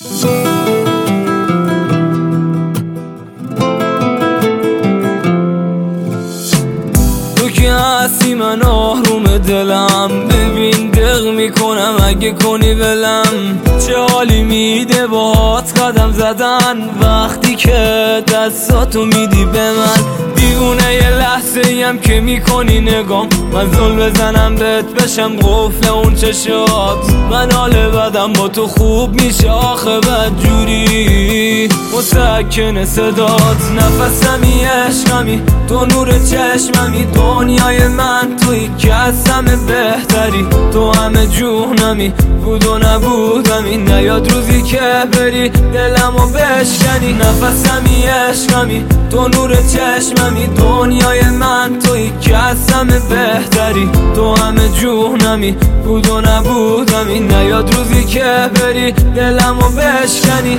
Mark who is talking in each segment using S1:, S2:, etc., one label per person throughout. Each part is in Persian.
S1: تو که هستی من آروم دلم، ببین دق میکنم اگه کنی ولم. چه حالی میده باهات قدم زدن، وقتی که دستاتو میدی به من. دیوونه یه لحظه ایم که میکنی نگام، من زل بزنم بهت بشم قفل اون چشات. من حال بدم با تو خوب میشه آخه بدجوری، مسکن صدات نفسمی عشقمی، تو نور چشممی، دنیای من توی که از همه بهتری. تو همه جونمی، بود و نبودمی، نیاد روزی که بری دلمو بشکنی. نفسمی عشقمی، تو نور چشممی، دنیای من توی که از همه بهتری. تو همه جونمی، بود و نبودمی، نیاد روزی که بری دلمو بشکنی.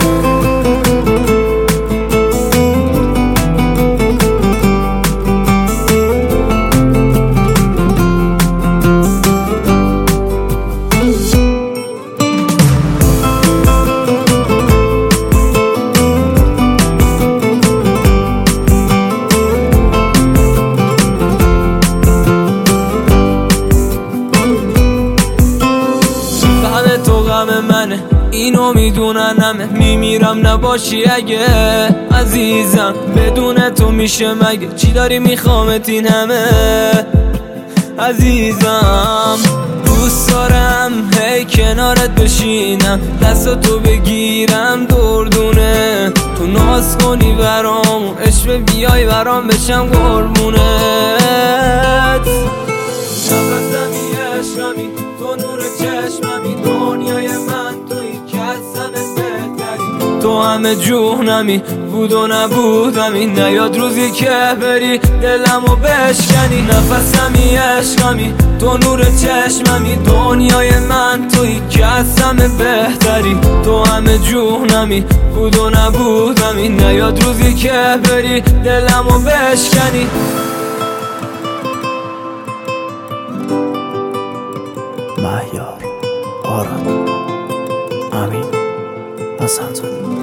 S1: منه اینو میدونن همه، میمیرم نباشی اگه عزیزم. بدون تو میشه مگه چی داری میخوامت این همه عزیزم. دوست دارم هی کنارت بشینم، دستاتو بگیرم دردونه، تو ناز کنی برام، عشق بیای برام بشم قربونت. نفسمی عشقمی، تو نور چشممی، دنیای من توی که از همه بهتری. تو همه جونمی، بود و نبودمی، نیاد روزی که بری دلمو بشکنی. نفسمی عشقمی، تو نور چشممی، دنیای من توی که از همه بهتری. تو همه جونمی، بود و نبودمی، نیاد روزی که بری دلمو بشکنی.
S2: مهیار، آرام، امین، حسن